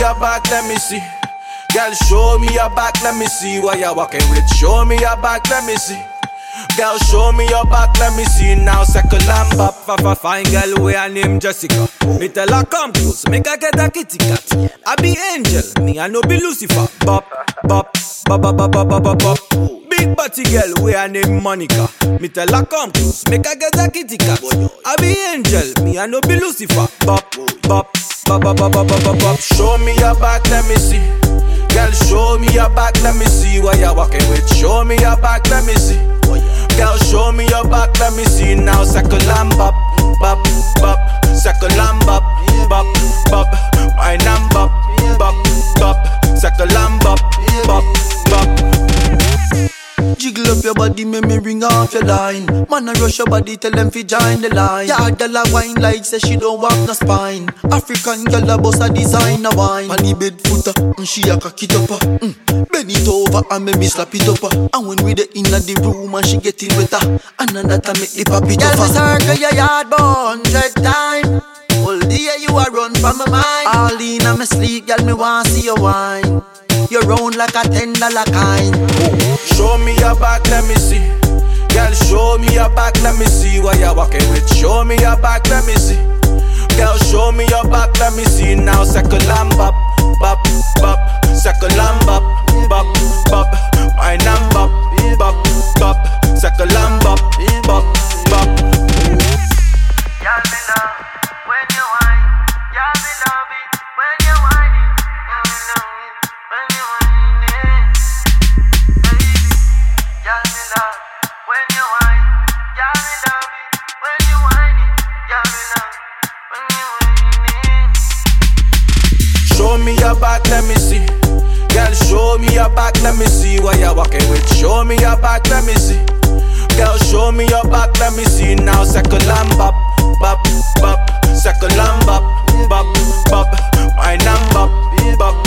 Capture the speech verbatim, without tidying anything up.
your back, let me see. Girl, show me your back, let me see what you're walking with. Show me your back, let me see. Girl, show me your back, let me see now. Second lamb up, fa fine girl, we her name Jessica. Me tell her come close, make her get a kitty cat. I be angel, me I no be Lucifer. Bop, bop, bop, bop, bop, bop, bop, bop. Big body girl, we her name Monica. Me tell her come close, make her get a kitty cat. I be angel, me I no be Lucifer. Bop, bop, bop, bop, bop, bop, bop, bop. Show me your back, let me see. Girl, show me your back, let me see what you're walking with. Show me your back, let me see. Girl, show me your back, let me see now. Second lamb bop, bop, bop. Second lamb bop, bop, bop. My name bop, bop, bop. Second lamb bop, bop, bop. Jiggle up your body, make me ring off your line. Man, I rush your body, tell them fi join the line. Yeah, girl a wine like say she don't have no spine. African girl a boss a designer wine. On the bed footer, and she a cock it up. Mm. Bend it over and make me slap it up. And when we the inna the room and she get it wetter, and that I make the pop it up. Girl, me circle your yard about hundred times. All day you a run from my mind. All inna me sleep, girl, me want see your wine. You round like a ten dollar kind. Show me your back, let me see. Girl, show me your back, let me see what you're walking with. Show me your back, let me see. Girl, show me your back, let me see now. Second lamb bop, bop, bop. Second lamb bop, bop, bop. My name bop, bop, bop. Second lamb bop, bop, bop. Y'all me love when you whine. Y'all me love it when you whining. Y'all me love it when you whining. Baby, y'all me love when you whine. Y'all me love it when you whining. Y'all me love when you whining. Show me your back, let me see. Girl, show me your back, let me see what you're walking with. Show me your back, let me see. Girl, show me your back, let me see now. Second lamb bop, bop, bop. Second lamb bop, bop, bop. My name bop, bop,